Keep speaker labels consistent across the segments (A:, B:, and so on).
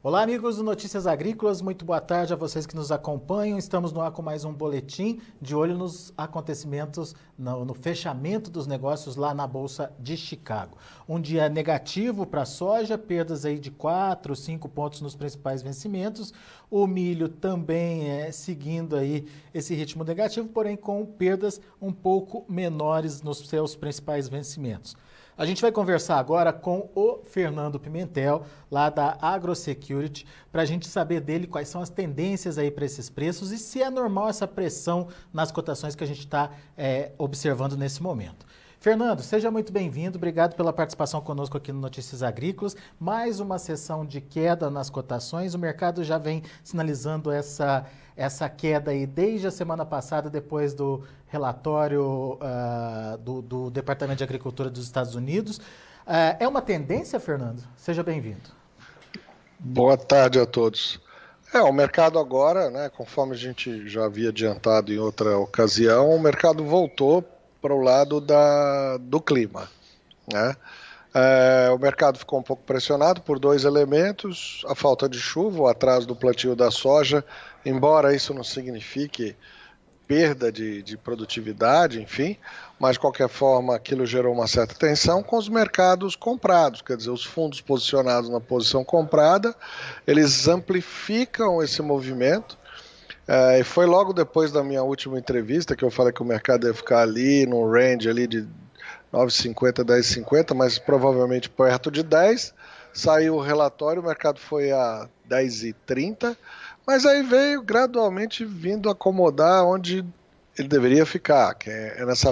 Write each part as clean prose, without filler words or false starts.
A: Olá, amigos do Notícias Agrícolas, muito boa tarde a vocês que nos acompanham. Estamos no ar com mais um boletim de olho nos acontecimentos, no fechamento dos negócios lá na Bolsa de Chicago. Um dia negativo para a soja, perdas aí de 4, 5 pontos nos principais vencimentos. O milho também seguindo aí esse ritmo negativo, porém com perdas um pouco menores nos seus principais vencimentos. A gente vai conversar agora com o Fernando Pimentel, lá da AgroSecurity, para a gente saber dele quais são as tendências aí para esses preços e se é normal essa pressão nas cotações que a gente está observando nesse momento. Fernando, seja muito bem-vindo, obrigado pela participação conosco aqui no Notícias Agrícolas. Mais uma sessão de queda nas cotações, o mercado já vem sinalizando essa queda aí desde a semana passada, depois do relatório do Departamento de Agricultura dos Estados Unidos. É uma tendência, Fernando? Seja bem-vindo.
B: Boa tarde a todos. O mercado agora, né, conforme a gente já havia adiantado em outra ocasião, o mercado voltou para o lado do clima, né? O mercado ficou um pouco pressionado por dois elementos: a falta de chuva, o atraso do plantio da soja, embora isso não signifique perda de produtividade, enfim, mas de qualquer forma aquilo gerou uma certa tensão com os mercados comprados, quer dizer, os fundos posicionados na posição comprada, eles amplificam esse movimento. E foi logo depois da minha última entrevista que eu falei que o mercado ia ficar ali no range ali de 9,50, 10,50, mas provavelmente perto de 10. Saiu o relatório, o mercado foi a 10,30, mas aí veio gradualmente vindo acomodar onde ele deveria ficar, que é nessa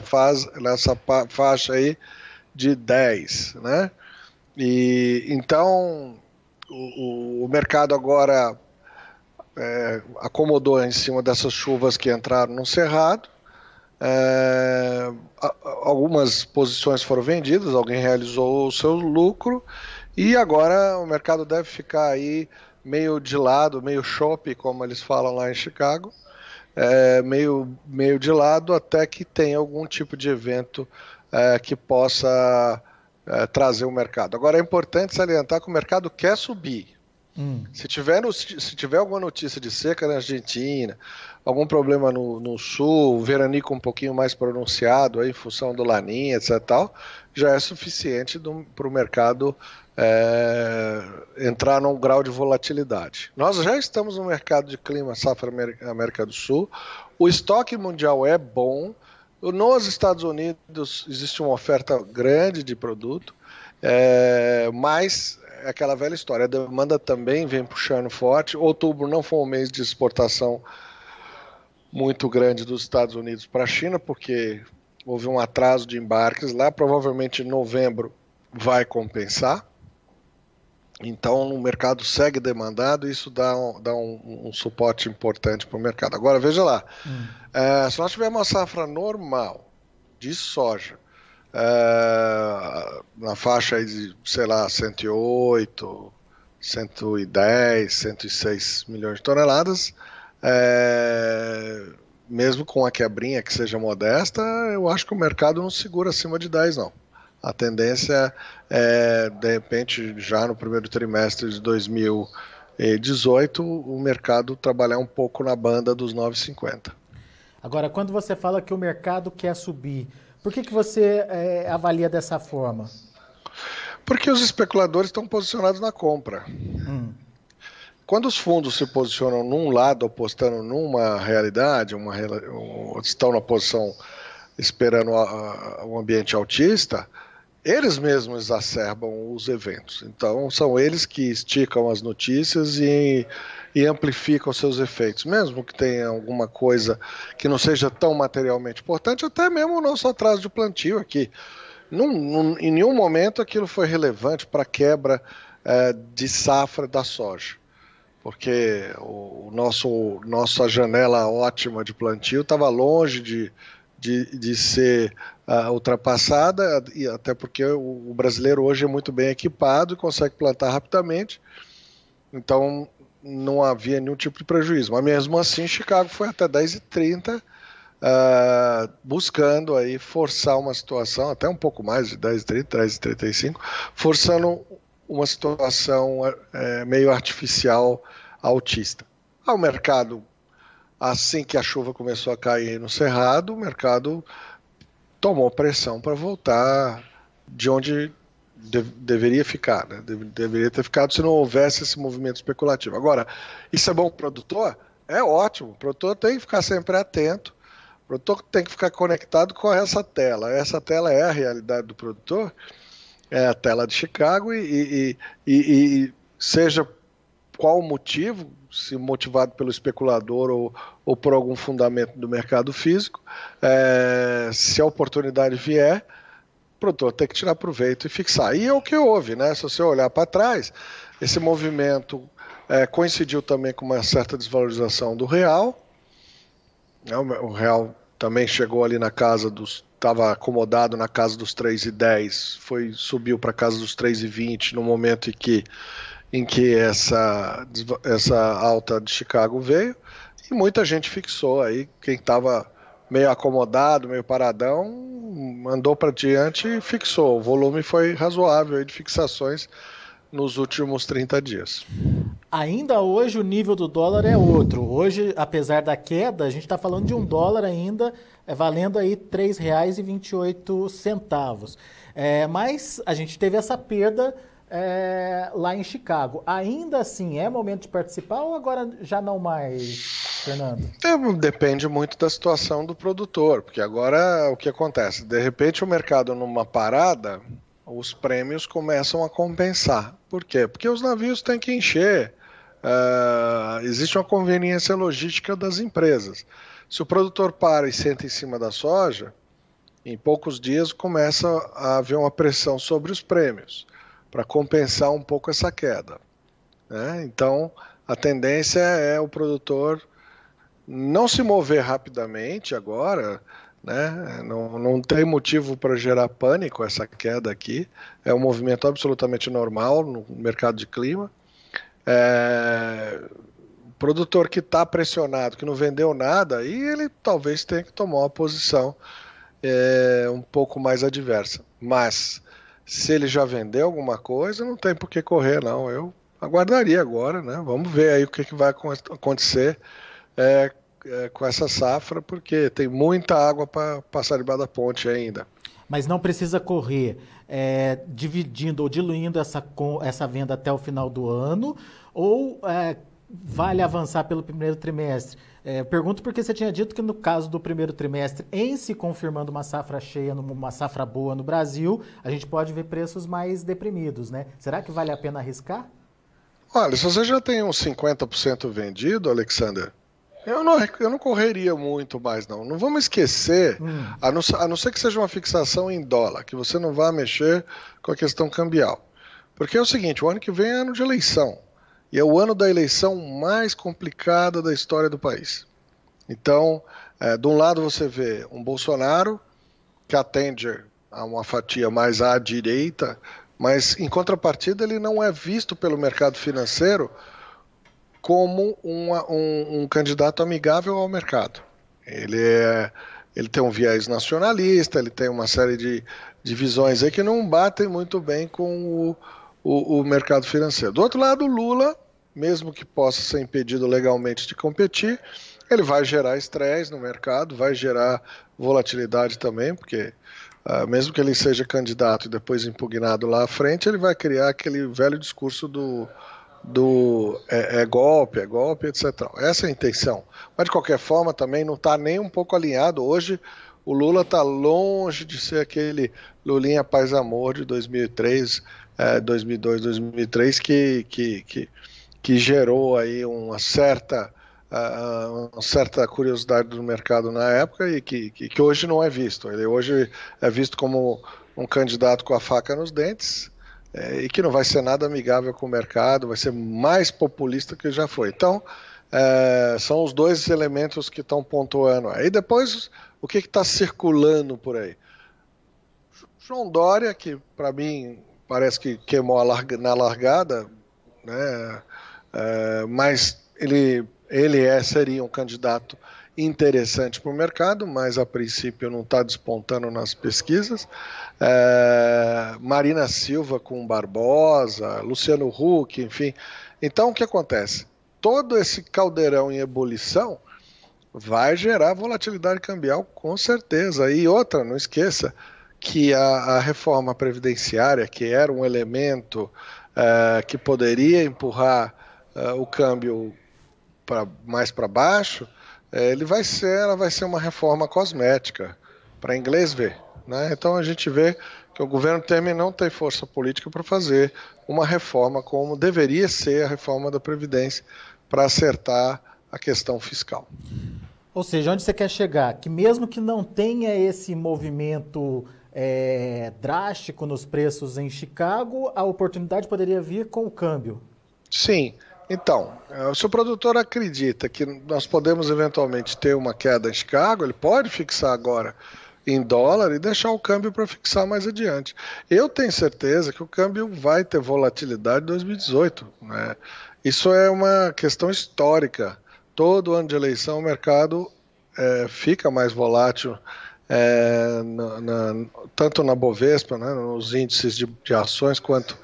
B: faixa aí de 10, né? E então o mercado agora acomodou em cima dessas chuvas que entraram no cerrado. Algumas posições foram vendidas, alguém realizou o seu lucro e agora o mercado deve ficar aí meio de lado, meio chope, como eles falam lá em Chicago, meio de lado até que tenha algum tipo de evento que possa trazer o mercado. Agora é importante salientar que o mercado quer subir. Se tiver alguma notícia de seca na Argentina, algum problema no sul, veranico um pouquinho mais pronunciado aí, em função do Laninha, etc. Tal, já é suficiente para o mercado entrar num grau de volatilidade. Nós já estamos no mercado de clima safra América do Sul, o estoque mundial é bom, nos Estados Unidos existe uma oferta grande de produto, mas é aquela velha história, a demanda também vem puxando forte. Outubro não foi um mês de exportação muito grande dos Estados Unidos para a China, porque houve um atraso de embarques lá, provavelmente em novembro vai compensar. Então o mercado segue demandado e isso dá um suporte importante para o mercado. Agora veja lá, se nós tivermos uma safra normal de soja, na faixa aí de, sei lá, 108, 110, 106 milhões de toneladas, mesmo com a quebrinha que seja modesta, eu acho que o mercado não segura acima de 10, não. A tendência é, de repente, já no primeiro trimestre de 2018, o mercado trabalhar um pouco na banda dos 9,50.
A: Agora, quando você fala que o mercado quer subir, por que você avalia dessa forma?
B: Porque os especuladores estão posicionados na compra. Quando os fundos se posicionam num lado, apostando numa realidade, estão na posição esperando um ambiente altista, eles mesmos exacerbam os eventos. Então, são eles que esticam as notícias e amplificam seus efeitos. Mesmo que tenha alguma coisa que não seja tão materialmente importante, até mesmo o nosso atraso de plantio aqui. Em nenhum momento aquilo foi relevante para a quebra de safra da soja. Porque nossa janela ótima de plantio estava longe de ser ultrapassada, e até porque o brasileiro hoje é muito bem equipado e consegue plantar rapidamente, então não havia nenhum tipo de prejuízo. Mas mesmo assim, Chicago foi até 10,30, buscando aí forçar uma situação, até um pouco mais de 10,30, 10,35, forçando uma situação meio artificial altista. O mercado, assim que a chuva começou a cair no Cerrado, o mercado tomou pressão para voltar de onde deveria ficar, né? Deveria ter ficado se não houvesse esse movimento especulativo. Agora, isso é bom para o produtor? É ótimo. O produtor tem que ficar sempre atento. O produtor tem que ficar conectado com essa tela. Essa tela é a realidade do produtor, é a tela de Chicago e seja qual o motivo, se motivado pelo especulador ou por algum fundamento do mercado físico, se a oportunidade vier, o produtor tem que tirar proveito e fixar. E é o que houve, né? Se você olhar para trás, esse movimento coincidiu também com uma certa desvalorização do real. O real também chegou ali na casa estava acomodado na casa dos 3,10, subiu para a casa dos 3,20 no momento em que essa alta de Chicago veio, e muita gente fixou aí. Quem estava meio acomodado, meio paradão, andou para diante e fixou. O volume foi razoável aí de fixações nos últimos 30 dias.
A: Ainda hoje o nível do dólar é outro. Hoje, apesar da queda, a gente está falando de um dólar ainda valendo aí R$ 3,28. Mas a gente teve essa perda lá em Chicago. Ainda assim, é momento de participar ou agora já não mais, Fernando?
B: Depende muito da situação do produtor, porque agora o que acontece? De repente o mercado numa parada, os prêmios começam a compensar. Por quê? Porque os navios têm que encher. Existe uma conveniência logística das empresas. Se o produtor para e senta em cima da soja, em poucos dias começa a haver uma pressão sobre os prêmios, para compensar um pouco essa queda, né? Então, a tendência é o produtor não se mover rapidamente agora, né? Não tem motivo para gerar pânico essa queda aqui. É um movimento absolutamente normal no mercado de clima. O produtor que está pressionado, que não vendeu nada, aí ele talvez tenha que tomar uma posição um pouco mais adversa. Mas se ele já vendeu alguma coisa, não tem por que correr, não. Eu aguardaria agora, né? Vamos ver aí o que vai acontecer com essa safra, porque tem muita água para passar debaixo da ponte ainda.
A: Mas não precisa correr dividindo ou diluindo essa venda até o final do ano, ou vale avançar pelo primeiro trimestre? Pergunto porque você tinha dito que no caso do primeiro trimestre, em se confirmando uma safra cheia, uma safra boa no Brasil, a gente pode ver preços mais deprimidos, né? Será que vale a pena arriscar?
B: Olha, se você já tem uns 50% vendido, Alexander, eu não correria muito mais, não. Não vamos esquecer, a não ser que seja uma fixação em dólar, que você não vá mexer com a questão cambial. Porque é o seguinte, o ano que vem é ano de eleição. E é o ano da eleição mais complicada da história do país. Então, de um lado você vê um Bolsonaro que atende a uma fatia mais à direita, mas em contrapartida ele não é visto pelo mercado financeiro como um candidato amigável ao mercado. Ele tem um viés nacionalista, ele tem uma série de visões aí que não batem muito bem com o mercado financeiro. Do outro lado, o Lula, mesmo que possa ser impedido legalmente de competir, ele vai gerar estresse no mercado, vai gerar volatilidade também, porque mesmo que ele seja candidato e depois impugnado lá à frente, ele vai criar aquele velho discurso do golpe, etc. Essa é a intenção. Mas, de qualquer forma, também não está nem um pouco alinhado. Hoje, o Lula está longe de ser aquele Lulinha Paz e Amor de 2003, 2002, 2003, que gerou aí uma certa curiosidade do mercado na época e que hoje não é visto. Ele hoje é visto como um candidato com a faca nos dentes, e que não vai ser nada amigável com o mercado, vai ser mais populista que já foi. Então, são os dois elementos que estão pontuando. Aí depois, o que está circulando por aí? João Dória, que para mim parece que queimou na largada, né? Mas ele seria um candidato interessante para o mercado, mas a princípio não está despontando nas pesquisas. Marina Silva com Barbosa, Luciano Huck, enfim. Então, o que acontece? Todo esse caldeirão em ebulição vai gerar volatilidade cambial, com certeza. E outra, não esqueça que a reforma previdenciária, que era um elemento que poderia empurrar o câmbio mais para baixo, ela vai ser uma reforma cosmética, para inglês ver. Né? Então a gente vê que o governo Temer não tem força política para fazer uma reforma como deveria ser a reforma da Previdência para acertar a questão fiscal.
A: Ou seja, onde você quer chegar? Que mesmo que não tenha esse movimento drástico nos preços em Chicago, a oportunidade poderia vir com o câmbio.
B: Sim. Então, se o produtor acredita que nós podemos eventualmente ter uma queda em Chicago, ele pode fixar agora em dólar e deixar o câmbio para fixar mais adiante. Eu tenho certeza que o câmbio vai ter volatilidade em 2018. Né? Isso é uma questão histórica. Todo ano de eleição o mercado fica mais volátil, tanto na Bovespa, né, nos índices de ações, quanto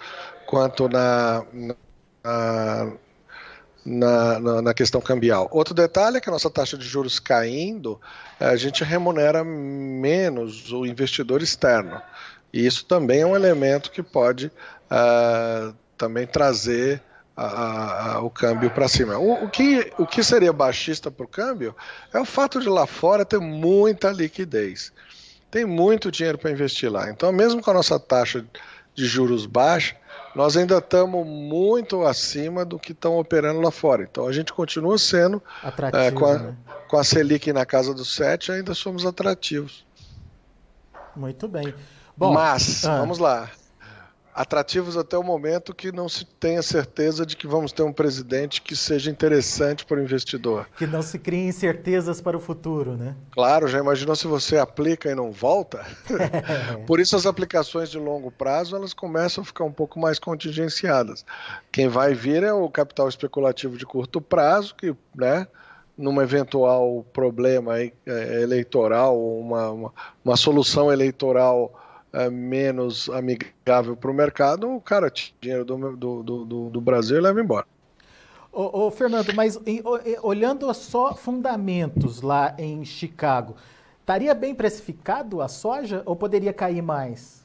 B: na questão cambial. Outro detalhe é que a nossa taxa de juros caindo, a gente remunera menos o investidor externo. E isso também é um elemento que pode também trazer o câmbio para cima. O que seria baixista para o câmbio é o fato de lá fora ter muita liquidez. Tem muito dinheiro para investir lá. Então, mesmo com a nossa taxa de juros baixa, nós ainda estamos muito acima do que estão operando lá fora. Então a gente continua sendo, com a Selic na casa dos 7, ainda somos atrativos.
A: Muito bem. Bom,
B: mas, vamos lá, atrativos até o momento que não se tenha certeza de que vamos ter um presidente que seja interessante para o investidor.
A: Que não se criem incertezas para o futuro, né?
B: Claro, já imaginou se você aplica e não volta? Por isso as aplicações de longo prazo, elas começam a ficar um pouco mais contingenciadas. Quem vai vir é o capital especulativo de curto prazo, que, né, num eventual problema eleitoral, uma solução eleitoral menos amigável para o mercado, o cara tira dinheiro do Brasil e leva embora.
A: Ô, Fernando, mas olhando só fundamentos lá em Chicago, estaria bem precificado a soja ou poderia cair mais?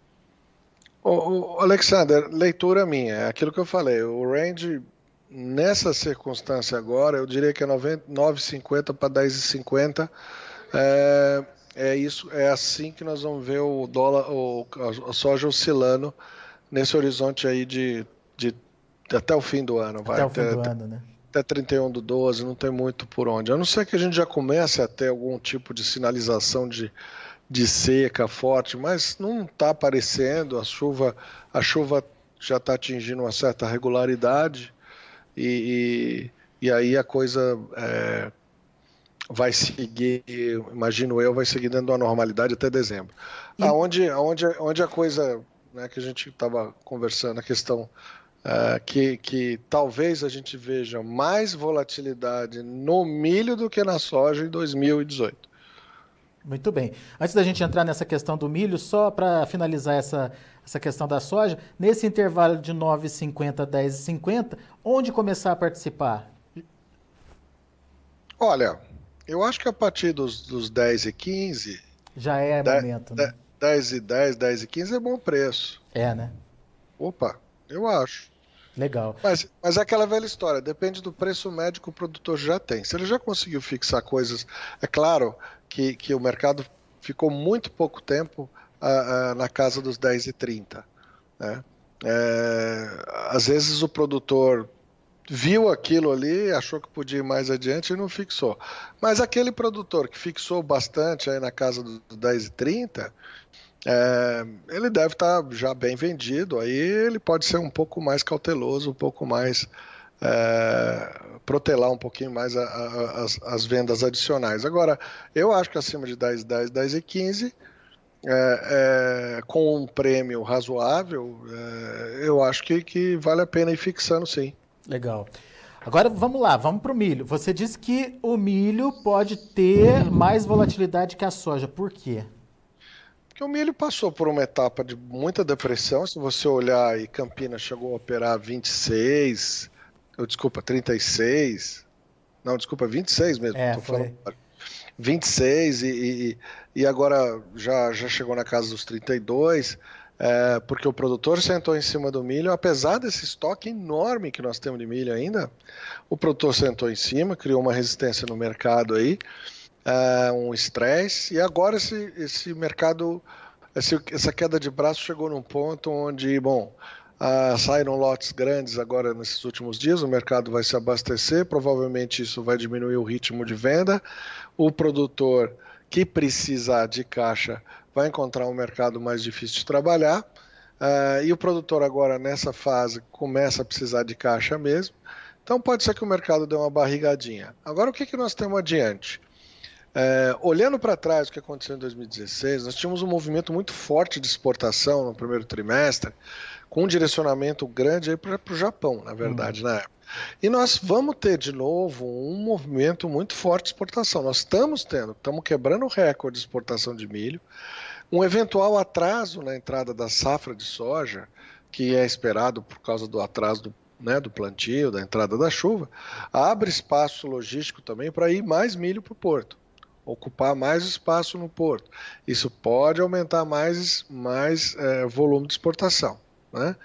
B: Alexander, leitura minha, é aquilo que eu falei, o range nessa circunstância agora, eu diria que é 9,50 para 10,50. Isso, é assim que nós vamos ver o dólar, a soja oscilando nesse horizonte aí de até o fim do ano.
A: Até o fim do ano, né?
B: Até 31/12, não tem muito por onde. A não ser que a gente já comece a ter algum tipo de sinalização de seca forte, mas não está aparecendo, a chuva já está atingindo uma certa regularidade e aí a coisa vai seguir, imagino eu, vai seguir dentro da normalidade até dezembro. Onde a coisa, né, que a gente estava conversando, a questão que talvez a gente veja mais volatilidade no milho do que na soja em 2018.
A: Muito bem. Antes da gente entrar nessa questão do milho, só para finalizar essa questão da soja, nesse intervalo de 9,50 a 10,50, onde começar a participar?
B: Olha, eu acho que a partir dos 10,15...
A: Já é momento, né?
B: 10,10, 10,15 é bom preço.
A: Né?
B: Opa, eu acho.
A: Legal.
B: Mas é aquela velha história, depende do preço médio que o produtor já tem. Se ele já conseguiu fixar coisas... É claro que o mercado ficou muito pouco tempo na casa dos 10,30. Né? Às vezes o produtor viu aquilo ali, achou que podia ir mais adiante e não fixou. Mas aquele produtor que fixou bastante aí na casa dos 10,30, ele deve estar já bem vendido, aí ele pode ser um pouco mais cauteloso, um pouco mais protelar um pouquinho mais as vendas adicionais. Agora, eu acho que acima de 10,10, 10,15, com um prêmio razoável, eu acho que vale a pena ir fixando, sim.
A: Legal. Agora vamos lá, vamos para o milho. Você disse que o milho pode ter mais volatilidade que a soja. Por quê?
B: Porque o milho passou por uma etapa de muita depressão. Se você olhar aí, Campinas chegou a operar 26, desculpa, 36. Não, desculpa, 26 mesmo. Tô
A: Foi.
B: falando 26 e agora já chegou na casa dos 32, porque o produtor sentou em cima do milho, apesar desse estoque enorme que nós temos de milho ainda, o produtor sentou em cima, criou uma resistência no mercado aí, um estresse, e agora esse mercado, essa queda de braço chegou num ponto onde, saíram lotes grandes agora nesses últimos dias, o mercado vai se abastecer, provavelmente isso vai diminuir o ritmo de venda, o produtor que precisar de caixa vai encontrar um mercado mais difícil de trabalhar, e o produtor agora nessa fase começa a precisar de caixa mesmo, então pode ser que o mercado dê uma barrigadinha. Agora o que nós temos adiante? Olhando para trás o que aconteceu em 2016, nós tínhamos um movimento muito forte de exportação no primeiro trimestre, com um direcionamento grande para o Japão, na verdade, na época. E nós vamos ter de novo um movimento muito forte de exportação. Nós estamos quebrando o recorde de exportação de milho, um eventual atraso na entrada da safra de soja, que é esperado por causa do atraso do plantio, da entrada da chuva, abre espaço logístico também para ir mais milho para o porto, ocupar mais espaço no porto. Isso pode aumentar mais volume de exportação. Né?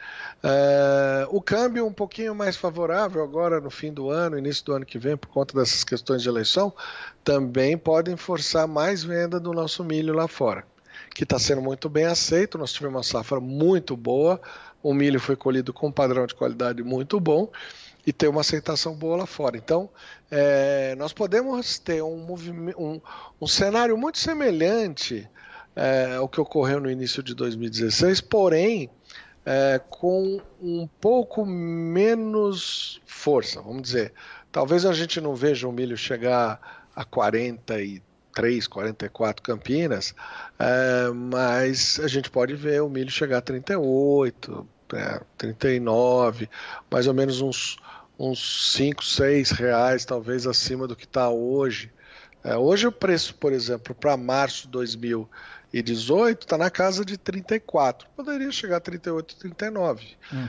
B: O câmbio um pouquinho mais favorável agora no fim do ano, início do ano que vem, por conta dessas questões de eleição, também podem forçar mais venda do nosso milho lá fora, que está sendo muito bem aceito. Nós tivemos uma safra muito boa, o milho foi colhido com um padrão de qualidade muito bom e tem uma aceitação boa lá fora. Então, nós podemos ter um cenário muito semelhante ao que ocorreu no início de 2016, porém com um pouco menos força, vamos dizer. Talvez a gente não veja o milho chegar a 43, 44 Campinas, mas a gente pode ver o milho chegar a 38, 39, mais ou menos uns 5, 6 reais, talvez acima do que está hoje. Hoje o preço, por exemplo, para março de 2018 está na casa de 34, poderia chegar a 38, 39.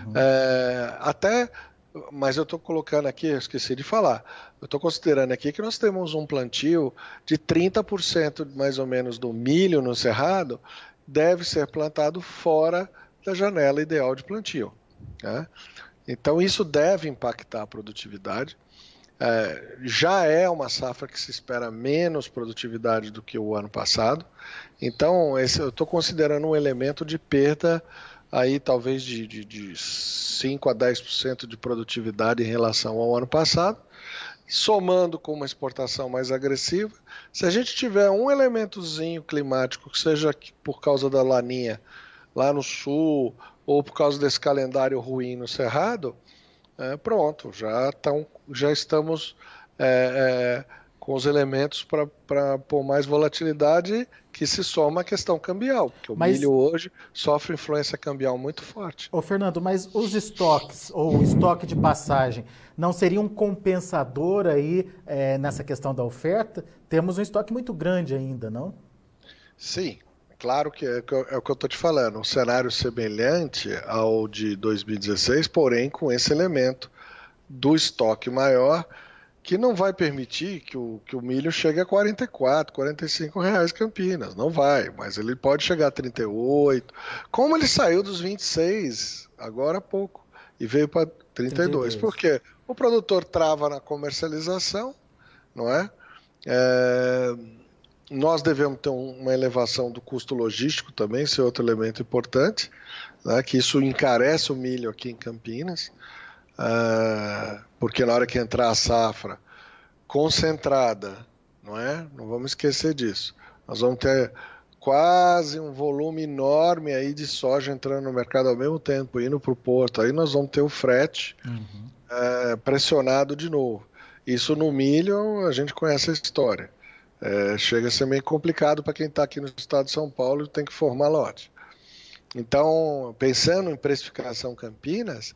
B: Mas eu estou colocando aqui, eu esqueci de falar, eu estou considerando aqui que nós temos um plantio de 30% mais ou menos do milho no cerrado deve ser plantado fora da janela ideal de plantio. Né? Então isso deve impactar a produtividade. Já é uma safra que se espera menos produtividade do que o ano passado, então eu estou considerando um elemento de perda aí talvez de 5 a 10% de produtividade em relação ao ano passado, somando com uma exportação mais agressiva. Se a gente tiver um elementozinho climático, que seja por causa da laninha lá no sul, ou por causa desse calendário ruim no cerrado, pronto, já estamos com os elementos para pôr mais volatilidade, que se soma à questão cambial, porque o milho hoje sofre influência cambial muito forte.
A: Fernando, mas os estoques, ou o estoque de passagem, não seria um compensador aí nessa questão da oferta? Temos um estoque muito grande ainda, não?
B: Sim. Claro que é o que eu estou te falando, um cenário semelhante ao de 2016, porém com esse elemento do estoque maior, que não vai permitir que o milho chegue a 44, 45 reais Campinas, não vai, mas ele pode chegar a 38, como ele saiu dos 26 agora há pouco e veio para 32, porque o produtor trava na comercialização, não é? Nós devemos ter uma elevação do custo logístico também, esse é outro elemento importante, né, que isso encarece o milho aqui em Campinas, porque na hora que entrar a safra concentrada, não vamos esquecer disso, nós vamos ter quase um volume enorme aí de soja entrando no mercado ao mesmo tempo, indo para o porto, aí nós vamos ter o frete pressionado de novo. Isso no milho a gente conhece a história. Chega a ser meio complicado para quem está aqui no estado de São Paulo e tem que formar lote. Então, pensando em precificação Campinas,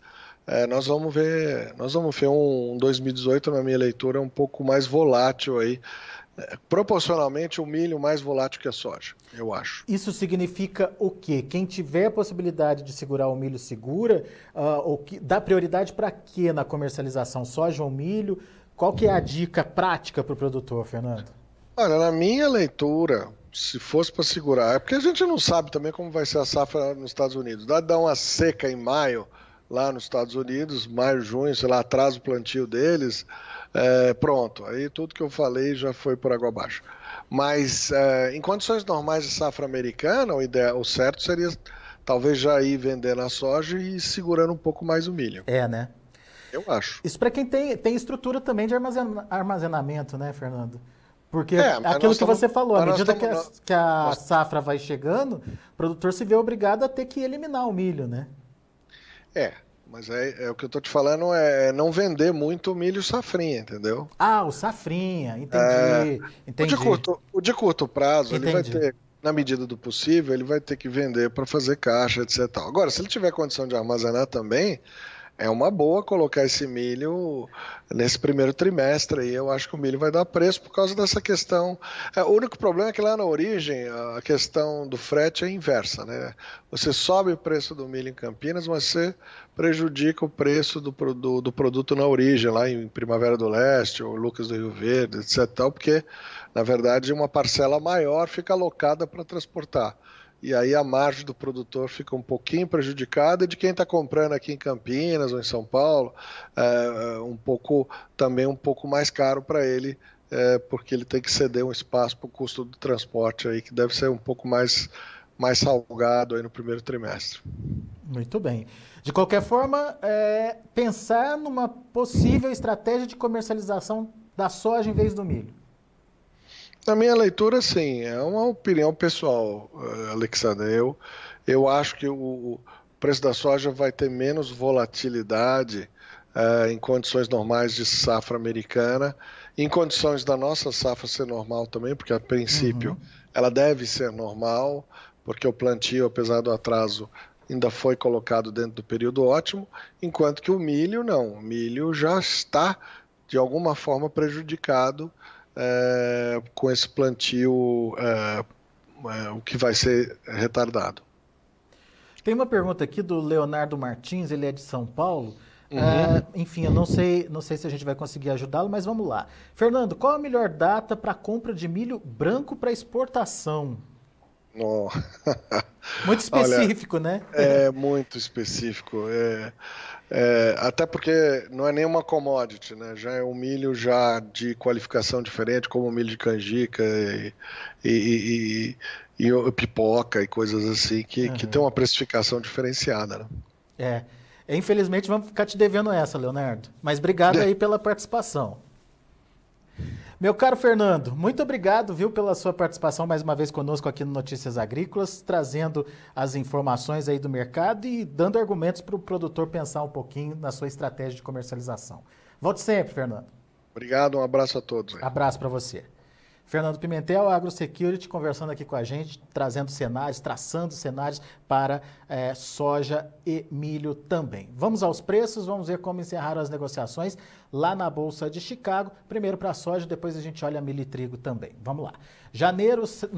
B: nós vamos ver um 2018, na minha leitura, um pouco mais volátil aí, proporcionalmente o milho mais volátil que a soja, eu acho.
A: Isso significa o quê? Quem tiver a possibilidade de segurar o milho segura, dá prioridade para quê na comercialização? Soja ou milho? Qual que é a dica prática para o produtor, Fernando?
B: Olha, na minha leitura, se fosse para segurar, é porque a gente não sabe também como vai ser a safra nos Estados Unidos. Dá de dar uma seca em maio lá nos Estados Unidos, maio, junho, sei lá, atrasa o plantio deles, pronto. Aí tudo que eu falei já foi por água abaixo. Mas em condições normais de safra americana, o certo seria talvez já ir vendendo a soja e segurando um pouco mais o milho.
A: Né?
B: Eu acho.
A: Isso para quem tem estrutura também de armazenamento, né, Fernando? Porque
B: Mas
A: aquilo que você falou, à medida que a
B: nós-
A: safra vai chegando, o produtor se vê obrigado a ter que eliminar o milho, né?
B: Mas o que eu tô te falando é não vender muito milho safrinha, entendeu?
A: Ah, o safrinha, entendi, entendi,
B: O de curto prazo, ele vai
A: entendi.
B: ter, na medida do possível, ele vai ter que vender para fazer caixa, etc. Tal. Agora, se ele tiver condição de armazenar também, é uma boa colocar esse milho nesse primeiro trimestre aí. Eu acho que o milho vai dar preço por causa dessa questão. O único problema é que lá na origem a questão do frete é inversa, né? Você sobe o preço do milho em Campinas, mas você prejudica o preço do produto na origem, lá em Primavera do Leste ou Lucas do Rio Verde, etc. Tal, porque, na verdade, uma parcela maior fica alocada para transportar. E aí a margem do produtor fica um pouquinho prejudicada e de quem está comprando aqui em Campinas ou em São Paulo, também um pouco mais caro para ele, porque ele tem que ceder um espaço para o custo do transporte aí, que deve ser um pouco mais salgado aí no primeiro trimestre.
A: Muito bem. De qualquer forma, pensar numa possível estratégia de comercialização da soja em vez do milho.
B: Na minha leitura, sim, é uma opinião pessoal, Alexandre. Eu acho que o preço da soja vai ter menos volatilidade em condições normais de safra americana, em condições da nossa safra ser normal também, porque a princípio ela deve ser normal, porque o plantio, apesar do atraso, ainda foi colocado dentro do período ótimo, enquanto que o milho não. O milho já está, de alguma forma, prejudicado com esse plantio o que vai ser retardado.
A: Tem uma pergunta aqui do Leonardo Martins, ele é de São Paulo. Enfim, eu não sei se a gente vai conseguir ajudá-lo, mas vamos lá. Fernando, qual a melhor data para a compra de milho branco para exportação?
B: Oh.
A: Muito específico,
B: Olha,
A: né?
B: É muito específico. Até porque não é nenhuma commodity, né? Já é um milho já de qualificação diferente, como o milho de canjica e pipoca e coisas assim, que tem uma precificação diferenciada, né?
A: Infelizmente vamos ficar te devendo essa, Leonardo. Mas obrigado aí pela participação. Meu caro Fernando, muito obrigado, viu, pela sua participação mais uma vez conosco aqui no Notícias Agrícolas, trazendo as informações aí do mercado e dando argumentos para o produtor pensar um pouquinho na sua estratégia de comercialização. Volte sempre, Fernando.
B: Obrigado, um abraço a todos.
A: Abraço para você. Fernando Pimentel, AgroSecurity, conversando aqui com a gente, trazendo cenários, traçando cenários para soja e milho também. Vamos aos preços, vamos ver como encerraram as negociações lá na Bolsa de Chicago. Primeiro para a soja, depois a gente olha milho e trigo também. Vamos lá. Janeiro,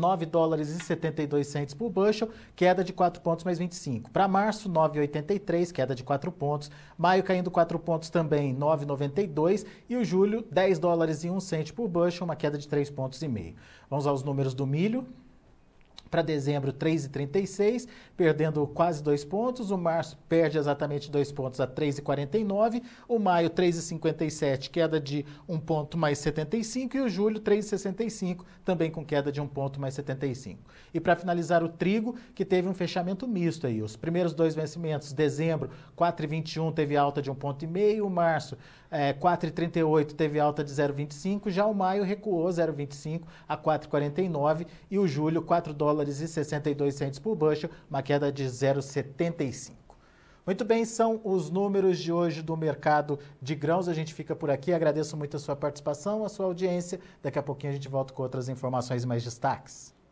A: $9,72 por bushel, queda de 4 pontos mais 25. Para março, 9,83, queda de 4 pontos. Maio caindo 4 pontos também, 9,92. E o julho, $10,01 por bushel, uma queda de 3 pontos e meio. Vamos aos números do milho. Para dezembro, 3,36, perdendo quase 2 pontos. O março perde exatamente 2 pontos a 3,49. O maio, 3,57, queda de 1 ponto mais 75. E o julho, 3,65, também com queda de 1 ponto mais 75. E para finalizar, o trigo, que teve um fechamento misto aí. Os primeiros dois vencimentos, dezembro, 4,21, teve alta de 1,5 ponto. O março, 4,38, teve alta de 0,25. Já o maio recuou 0,25 a 4,49. E o julho, $4,62 por bushel, uma queda de 0,75. Muito bem, são os números de hoje do mercado de grãos. A gente fica por aqui. Agradeço muito a sua participação, a sua audiência. Daqui a pouquinho a gente volta com outras informações e mais destaques.